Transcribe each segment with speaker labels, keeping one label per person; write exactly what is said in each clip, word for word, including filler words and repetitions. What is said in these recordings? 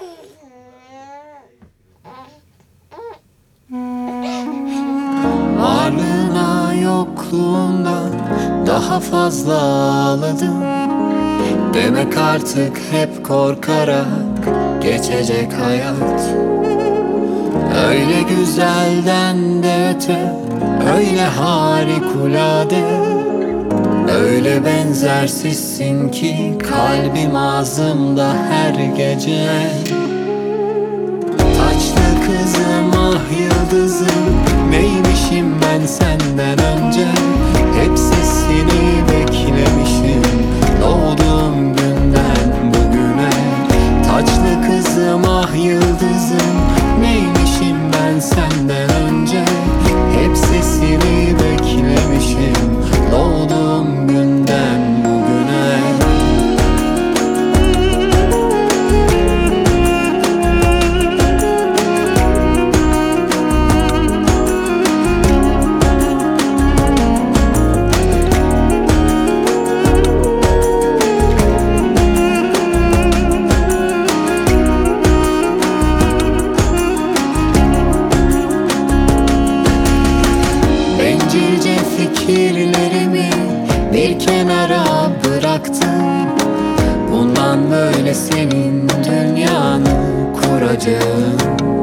Speaker 1: Varlığına yokluğundan daha fazla ağladım. Demek artık hep korkarak geçecek hayat. Öyle güzelden de öte, öyle harikulade, öyle benzersizsin ki kalbim ağzımda her gece. Taçlı kızım, ah yıldızım, neymişim ben senden önce? Hep sesini beklemişim doğduğum günden bugüne. Taçlı kızım, ah yıldızım, neymişim ben senden önce? Hep sesini beklemişim doğduğum günden bugüne. Bencilce fikirlerimi bir kenara bıraktım. Bundan böyle senin dünyanı kuracağım.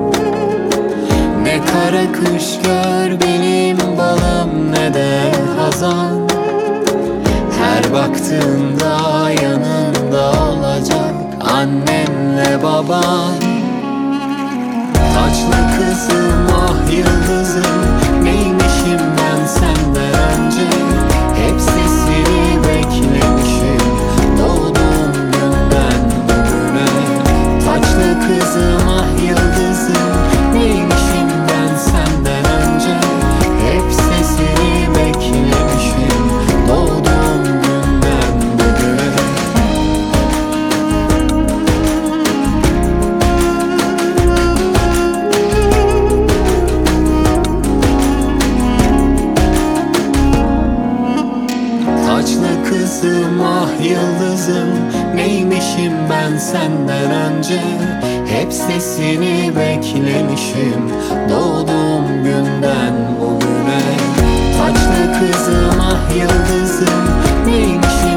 Speaker 1: Ne kara kış gör benim balım, ne de hazan. Her baktığında yanında olacak annenle baban. Taçlı kızım, ah yıldızım, neymişim ben senden önce? Hep sesini beklemişim doğduğum günden bugüne. Taçlı kızım, ah yıldızım, neymişim ben senden önce? Hep sesini beklemişim doğduğum günden bugüne. Taçlı kızım, ah yıldızım, neymişim ben senden önce? Hep sesini beklemişim doğduğum günden bugüne. Taçlı kızım, ah yıldızım, neymişim